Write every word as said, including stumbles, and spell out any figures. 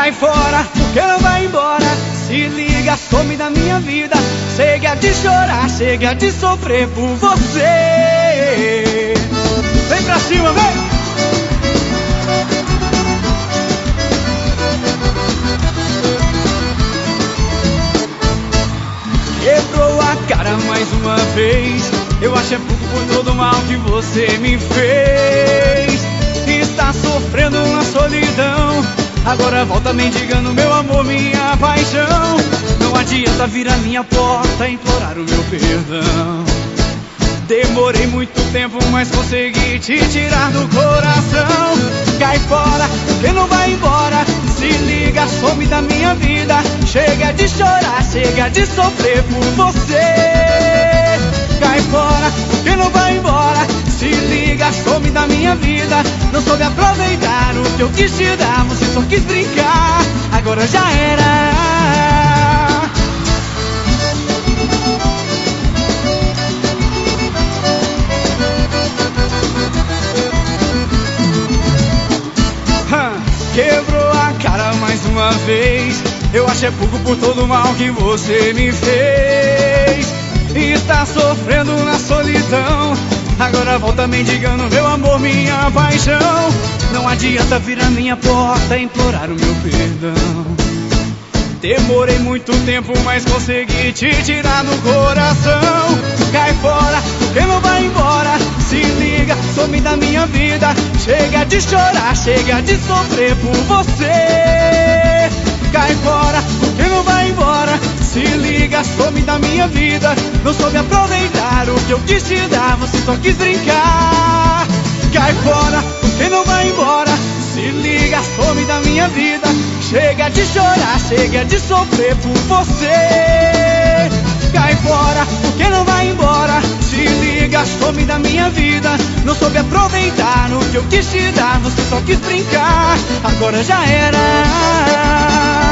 Cai fora, porque não vai embora. Se liga, some da minha vida. Chega de chorar, chega de sofrer por você. Vem pra cima, vem! Quebrou a cara mais uma vez. Eu acho é pouco por todo o mal que você me fez. Está sofrendo na solidão. Agora volta mendigando meu amor, minha paixão. Não adianta vir à minha porta implorar o meu perdão. Demorei muito tempo, mas consegui te tirar do coração. Cai fora, porque não vai embora. Se liga, some da minha vida. Chega de chorar, chega de sofrer por você. Cai fora, porque não vai embora. Se liga, some da minha vida. Não soube aproveitar o que eu quis te dar. Você só quis brincar, agora já era. Quebrou a cara mais uma vez. Eu acho é pouco por todo o mal que você me fez. E está sofrendo na solidão. Agora volta mendigando meu amor, minha paixão. Não adianta vir à minha porta implorar o meu perdão. Demorei muito tempo, mas consegui te tirar do coração. Cai fora, porque não vai embora. Se liga, some da minha vida. Chega de chorar, chega de sofrer por você. Cai fora, porque não vai embora. Se liga, some da minha vida. Não soube aproveitar o que eu quis te dar. Você só quis brincar. Cai fora, porque não vai embora. Se liga, some da minha vida. Chega de chorar, chega de sofrer por você. Cai fora, porque não vai embora. Se liga, some da minha vida. Não soube aproveitar o que eu quis te dar. Você só quis brincar, agora já era.